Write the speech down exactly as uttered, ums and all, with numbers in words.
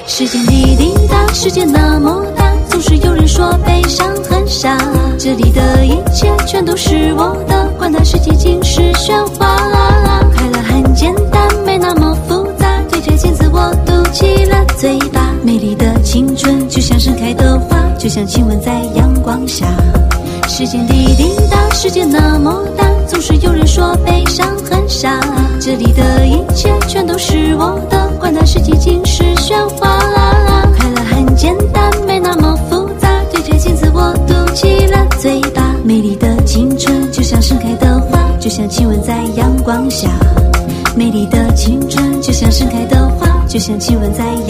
时间滴滴答，世界那么大，总是有人说悲伤很傻。这里的一切全都是我的，管它是寂静是喧哗。快乐很简单，没那么复杂，对着镜子我嘟起了嘴巴。美丽的青春就像盛开的花，就像亲吻在阳光下。时间滴滴答，世界那么大，总是有人说悲伤很傻。这里的一切全都是我的，管它是寂静是喧哗。快乐很简单，没那么复杂，对着镜子我嘟起了嘴巴。美丽的青春就像盛开的花，就像亲吻在阳光下。美丽的青春就像盛开的花，就像亲吻在阳光下。